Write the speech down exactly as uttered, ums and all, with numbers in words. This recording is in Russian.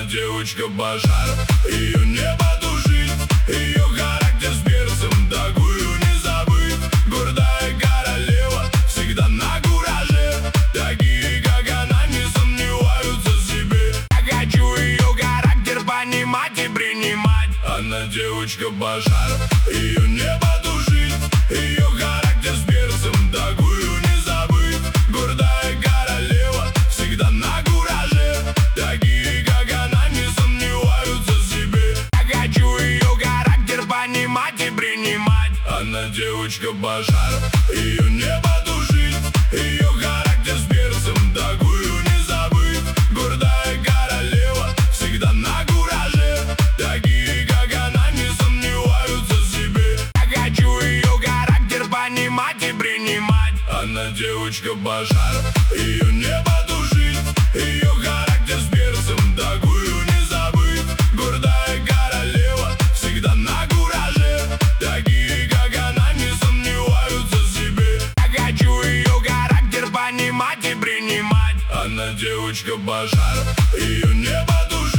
девочка пожар, ее не потушить, ее характер с перцем такую не забыть. Гордая королева, всегда на кураже, такие как она не сомневаются в себе. Я хочу ее характер понимать и принимать. Она девочка пожар, ее не потушить, ее характер с перцем такую не забыть. Гордая королева, всегда на кураже, такие как она не сомневаются в себе. Я хочу ее характер понимать и принимать. Она девочка пожар, ее не потушить, ее характер с перцем такую не забыть. Гордая королева, всегда на кураже, такие как она не сомневаются в себе. Я хочу ее характер понимать и принимать. Она девочка пожар, ее не потушить, ее характер с перцем такую не забыть. Гордая королева, всегда на кураже, такие как она не сомневаются в себе. Я хочу ее характер понимать и принимать. Она девочка пожар.